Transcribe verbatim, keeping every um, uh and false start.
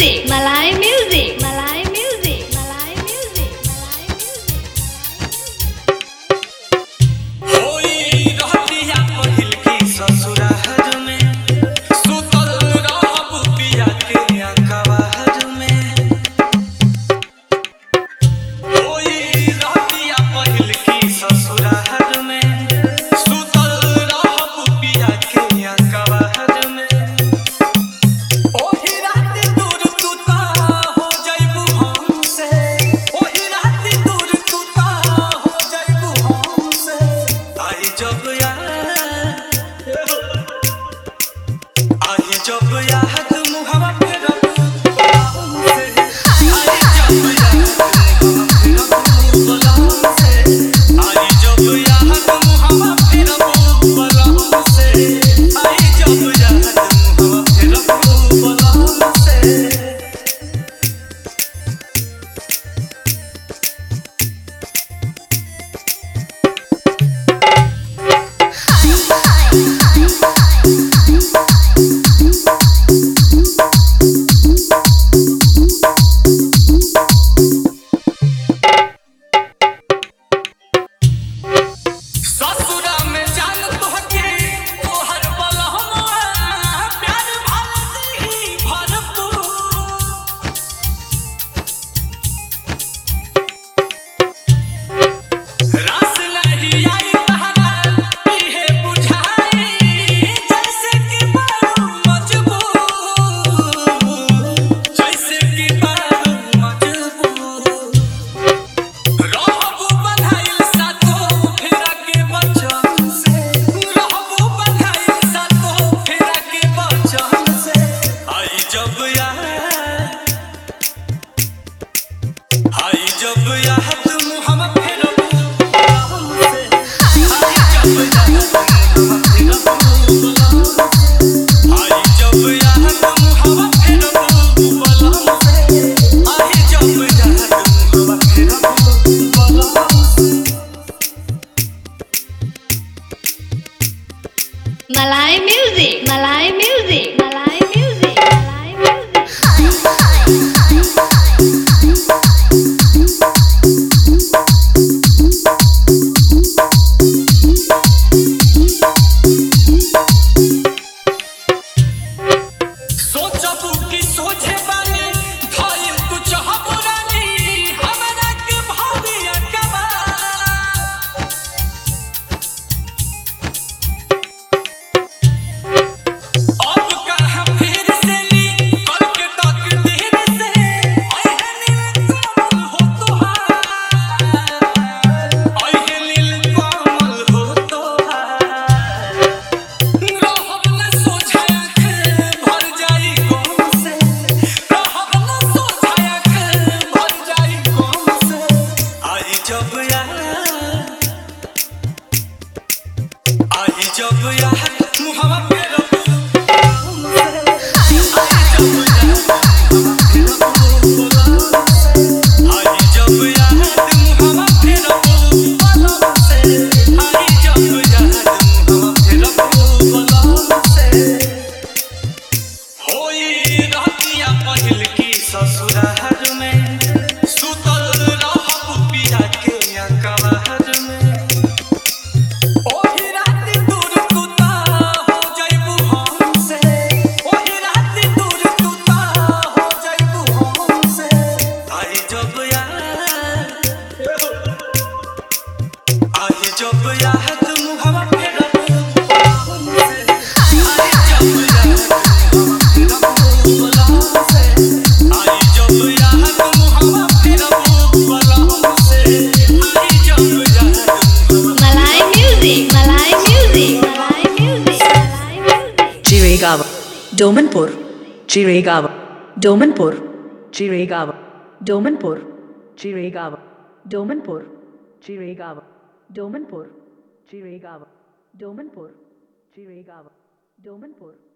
music, Malay music, Malay music, Malay music, Malay music. होई रहतिया पहिल की ससुराल में सुतल रहब पिया के अकबार में होई रहतिया पहिल की ससुराल में सुतल रहब पिया के अकबार में ओही रात दूर तू ता हो जाइबू हमसे ओही रात दूर तू ता हो जाइबू हमसे आई जब याद आई जब याद मुहवा फेरब हमसे आई जब याद मुहवा फेरब हमसे आई जब याद मुहवा फेरब हमसे आई जब याद मुहवा फेरब हमसे ससुरा में जान तोहके तोहर बलहमवा प्यार भालती भरपूर रास नहीं आई तहरा इहे बुझाई जैसे कि बारू मजबूर जैसे कि बारू मजबूर रहबू बंधाइल सातो फेरा के बचन से रहबू बंधाइल सातो फेरा के बचन से आई जब याद आई जब याद मुहवा फेरब हमसे आई जब याद मुहवा फेरब हमसे आई जब याद मुहवा फेरब हमसे आई जब याद मुहवा फेरब हमसे Malay music, Malay music, Malay music, Malay सोचबू कि सोचे बानी धइल तू चाहबू रानी हमरा के भावी अकबा अब कहाँ फिर से ली कल के तकदीर से अइहे नील कमल हो तोहार अइहे नील कमल हो तोहार रहब न सोझाया के भर जाई गम से रहब न सोझाया के भर जाई गम से आई जब याद आई जब याद मुहवा फेरब हमसे आई जब याद मुहवा फेरब हमसे आई जब याद मुहवा फेरब हमसे आई जब याद मुहवा फेरब हमसे होई रहतिया पहिल की ससुराल में सुतल रहब पिया के अकबार में ओही रात दूर तू ता हो जाइबू हमसे ओही रात दूर तू ता हो जाइबू हमसे आई जब याद आई जब याद मुहवा फेरब हमसे आई जब याद मुहवा फेरब हमसे आई जब याद मुहवा फेरब हमसे आई जब याद मुहवा Malay music, Malay music, Malay music, Malay music. Jiregaon, Domanpur, Jiregaon, Domanpur, Jiregaon, Domanpur, Jiregaon, Domanpur, Jiregaon, Domanpur, Jiregaon, Domanpur, Jiregaon, Domanpur.